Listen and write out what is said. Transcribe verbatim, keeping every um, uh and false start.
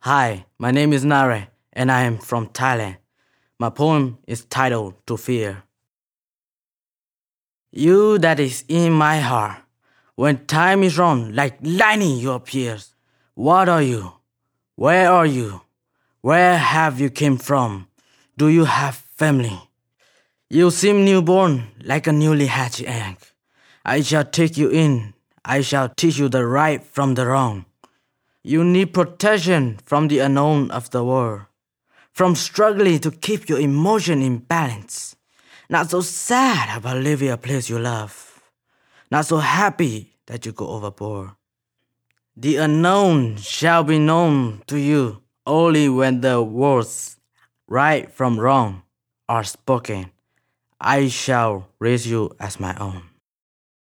Hi, my name is Nare, and I am from Thailand. My poem is titled To Fear. You that is in my heart, when time is wrong, like lightning you appears. What are you? Where are you? Where have you came from? Do you have family? You seem newborn, like a newly hatched egg. I shall take you in. I shall teach you the right from the wrong. You need protection from the unknown of the world, from struggling to keep your emotion in balance. Not so sad about leaving a place you love, not so happy that you go overboard. The unknown shall be known to you only when the words right from wrong are spoken. I shall raise you as my own.